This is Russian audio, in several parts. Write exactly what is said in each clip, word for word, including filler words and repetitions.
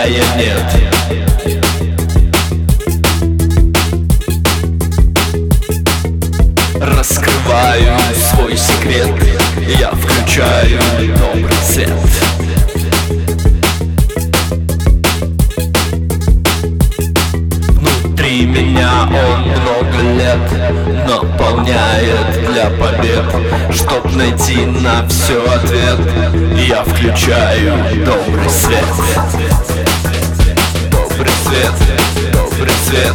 рая нет. Раскрываю свой секрет, я включаю добрый свет. Внутри меня он много лет наполняет для побед. Чтоб найти на все ответ, я включаю добрый свет. Добрый свет, добрый свет.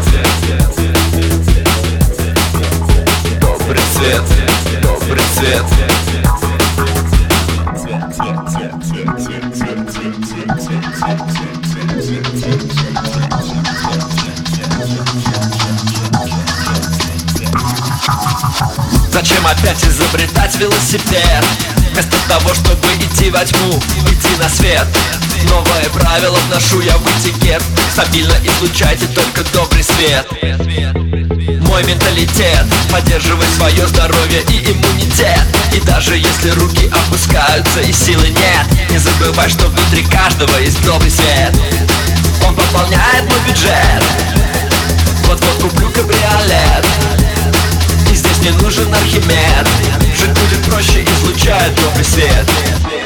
Добрый свет, добрый свет. Зачем опять изобретать велосипед? Вместо того, чтобы идти во тьму, идти на свет. Новое правило вношу я в этикет: стабильно излучайте только добрый свет. Мой менталитет — поддерживай свое здоровье и иммунитет. И даже если руки опускаются и силы нет, не забывай, что внутри каждого есть добрый свет. Он пополняет мой бюджет. Вот-вот куплю кабриолет, и здесь не нужен Архимед. Жить будет проще, излучает добрый свет.